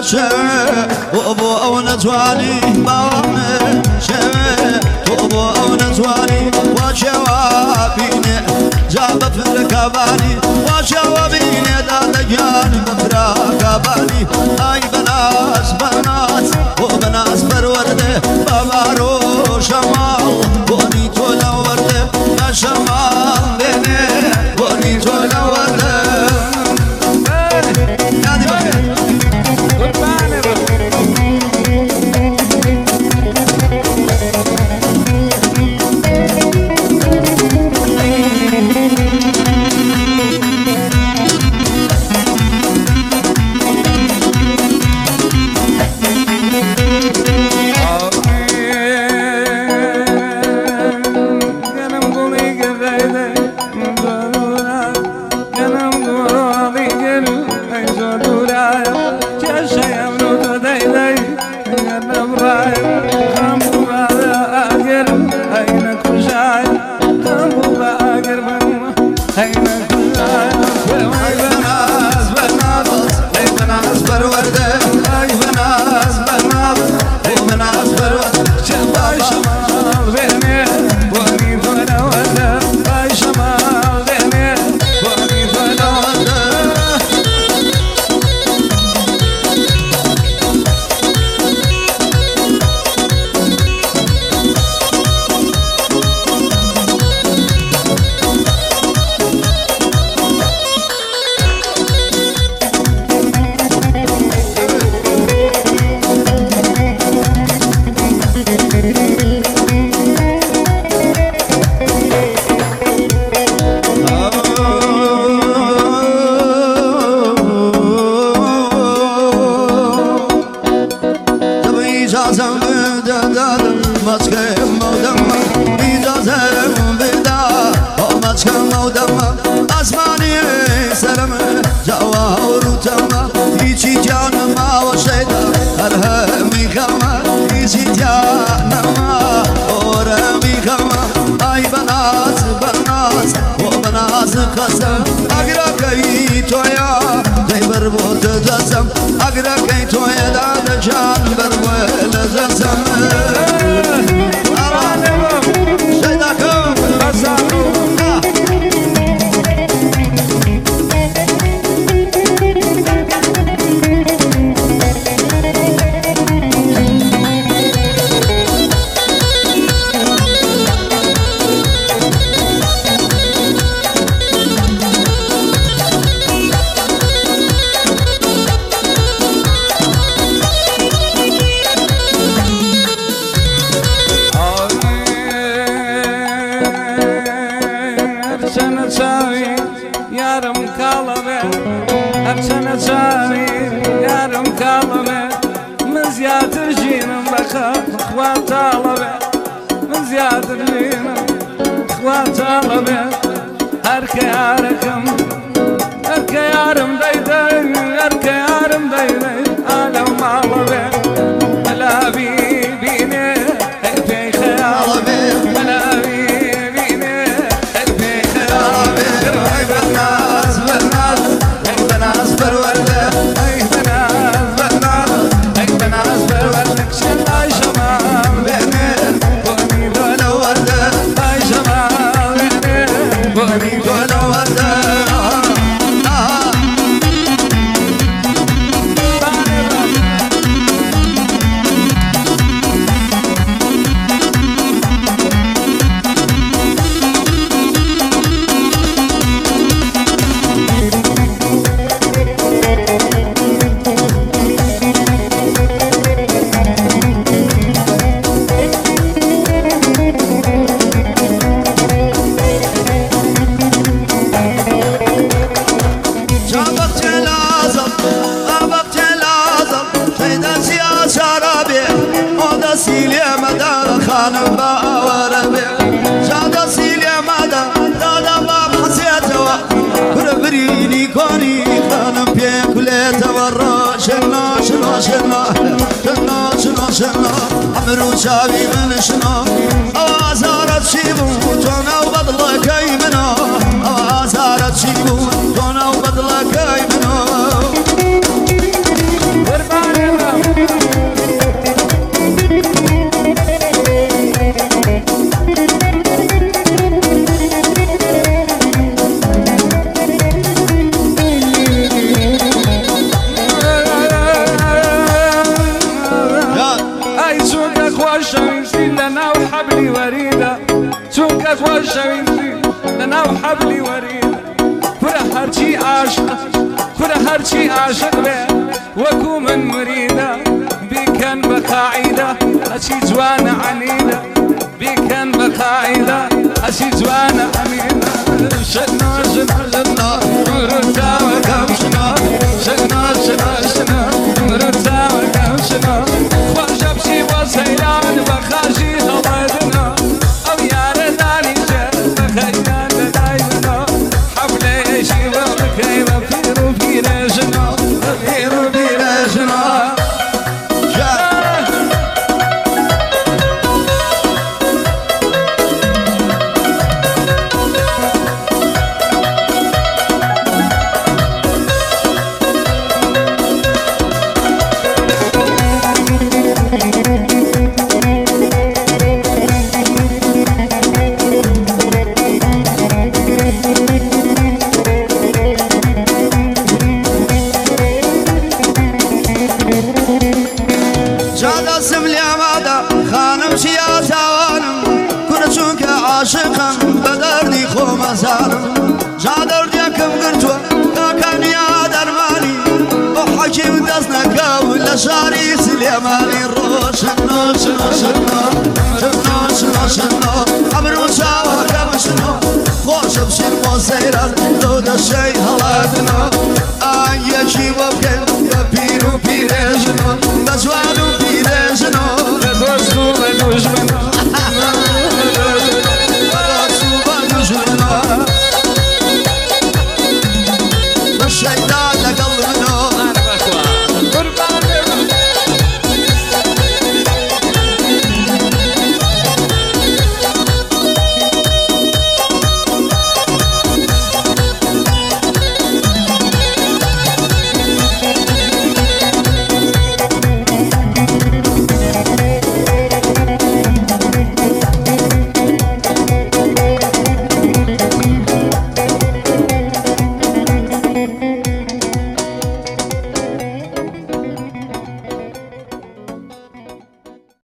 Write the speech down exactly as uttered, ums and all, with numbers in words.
شوه و بو او نتواني باوامن شوه تو بو او نتواني وشوابيني جاب فركباني وشوابيني دادجان بفركباني اي بناس بناس وبناس برورده بابارو شمال بوني تولا ورده شمال بني بوني تولا ورده هذه بخير عمرو شاوي من شنو أوازارت شيبو تونا وبدل كيمنو أوازارت شيبو تونا وبدل كيمنو وحبلي وريد كره هرشي عاشق كره هرشي عاشق به وكو من مريده بكن بقاعده اشي جوان عنيده بكن بقاعده اشي جوان عنيده شنو شنو شنو مرتا وكم شنو شنو شنو شنو مرتا وكم شنو خرج بشي وسيلان بخاشي خبرنا او يا رداني جد بخيان دايما حبلي شي وبكي بفيرو فيرجنا بفيرو فيرجنا عاشقا بدردي خو مزارم جادر ديكم قرتوا كان يا درماني وحكيم دزنك ولا شاري سليماني روشن روشن روشن